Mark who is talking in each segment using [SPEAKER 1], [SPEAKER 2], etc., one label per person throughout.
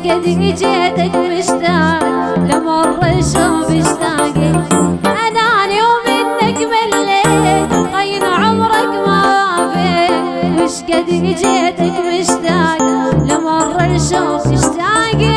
[SPEAKER 1] قد جيتك مشتاق لمر الشوف اشتاقي اناني ومنك مليت طين عمرك ما وافيت وش قد جيتك مشتاق لمر الشوف اشتاقي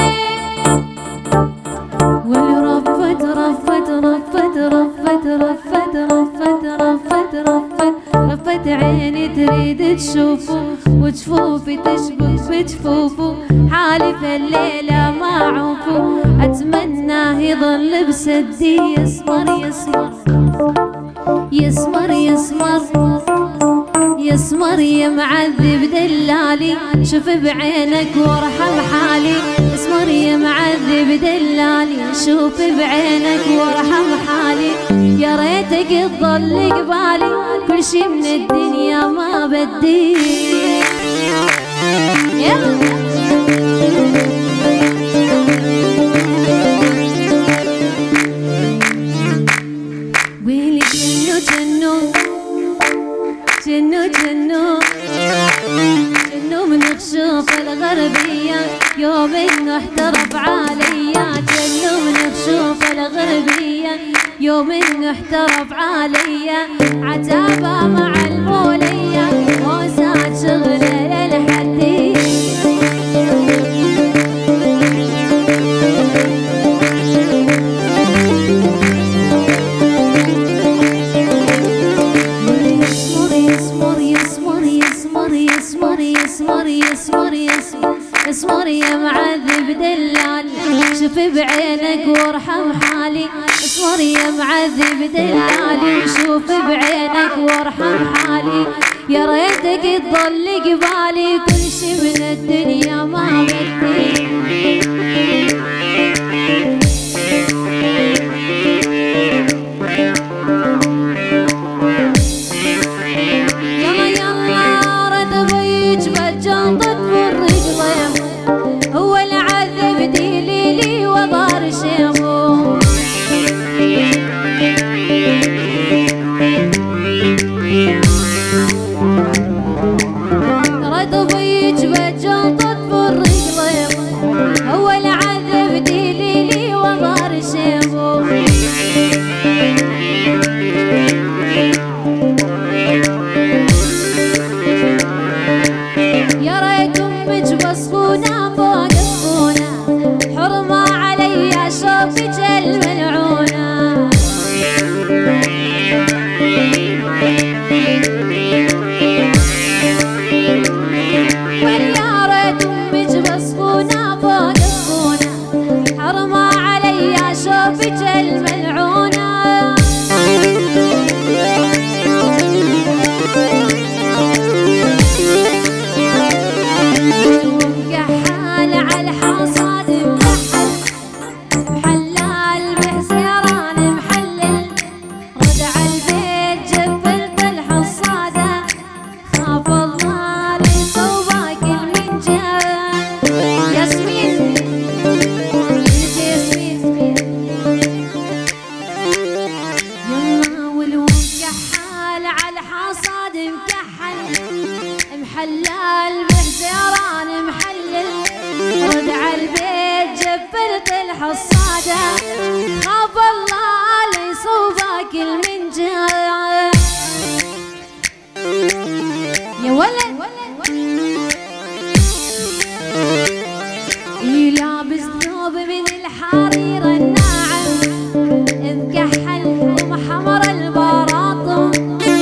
[SPEAKER 1] ورفت رفت رفت رفت رفت رفت رفت رفت رفت عيني تريد تشوفه وجفوفي تشبك بجفوفه حالي في الليلة ما عوفه أتمناه يظل بسدي يسمر يسمر يسمر يسمر يسمر يا معذب دلالي شوف بعينك وارحم حالي اسمر يا معذب دلالي شوف بعينك وارحم حالي يا ريتك تضل قبالي كل شي من الدنيا ما بدي ويلي جنو جنو جنو جنو من خشوف الغربية يوم انه احترف عليا جنو من خشوف الغربية يوم انه احترف عليا عتابة مع المولية وساعد شغله للحدي اسمر يا معذب دلالي شوف بعينك وارحم حالي اسمر يا معذب دلالي شوف بعينك وارحم حالي يا ريتك تضل قبالي كل شي من الدنيا ما بدي محلال بحزيران محلل رد عالبيت جبلت الحصادة خاف الله لا يصوبك المنجاة يا ولد يلابس ثوب من الحرير الناعم مكحل ومحمر البراطم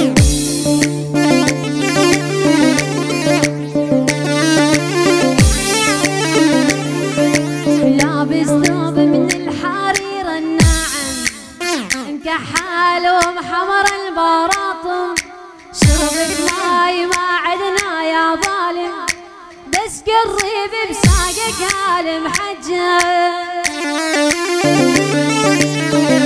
[SPEAKER 1] لابس ثوب من الحرير الناعم مكحل ومحمر البراطم شربت ماي ما عدنا يا ظالم بس قريب بساقك المحجم